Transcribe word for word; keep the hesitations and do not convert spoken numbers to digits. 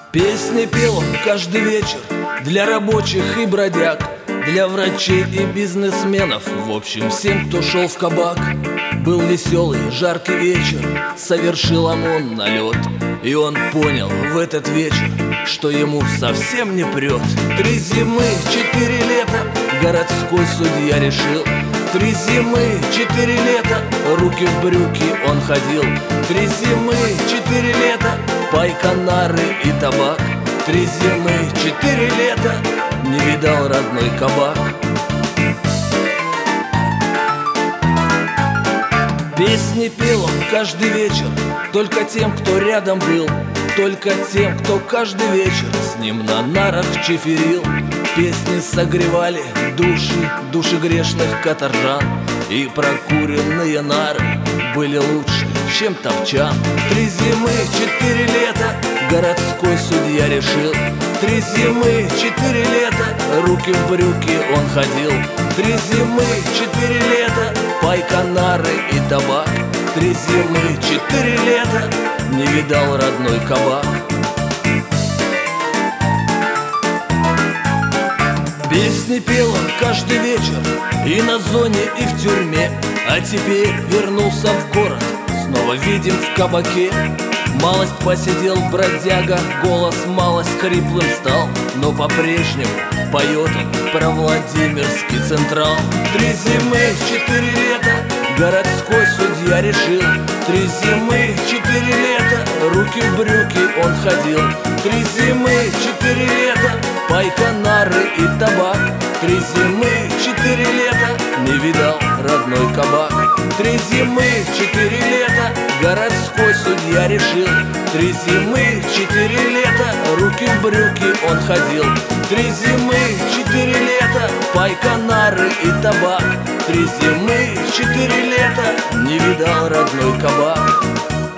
Песни пел он каждый вечер для рабочих и бродяг, для врачей и бизнесменов, в общем, всем, кто шел в кабак. Был веселый, жаркий вечер, совершил ОМОН налет, и он понял в этот вечер, что ему совсем не прет. Три зимы, четыре лета, городской судья решил. Три зимы, четыре лета, руки в брюки он ходил. Три зимы, четыре лета, пайка, нары и табак. Три зимы, четыре лета, не видал родной кабак. Песни пел он каждый вечер только тем, кто рядом был, только тем, кто каждый вечер с ним на нарах чиферил. Песни согревали души, души грешных каторжан, и прокуренные нары были лучше, чем топчан. Три зимы, четыре лета, городской судья решил. Три зимы, четыре лета, руки в брюки он ходил. Три зимы, четыре лета, пайка, нары и табак. Три зимы, четыре лета, не видал родной кабак. Песни пел он каждый вечер и на зоне, и в тюрьме, а теперь вернулся в город, снова видим в кабаке. Малость посидел бродяга, голос малость хриплым стал, но по-прежнему поет он про Владимирский Централ. Три зимы, четыре лета, городской судья решил. Три зимы, четыре лета, руки в брюки он ходил. Три зимы, четыре лета, пайка, нары и табак. Три зимы, четыре лета, не видал родной кабак. Три зимы, четыре лета, городской судья решил. Три зимы, четыре лета, руки в брюки он ходил. Три зимы, четыре лета, пайка, нары и табак. Три зимы, четыре лета, не видал родной кабак.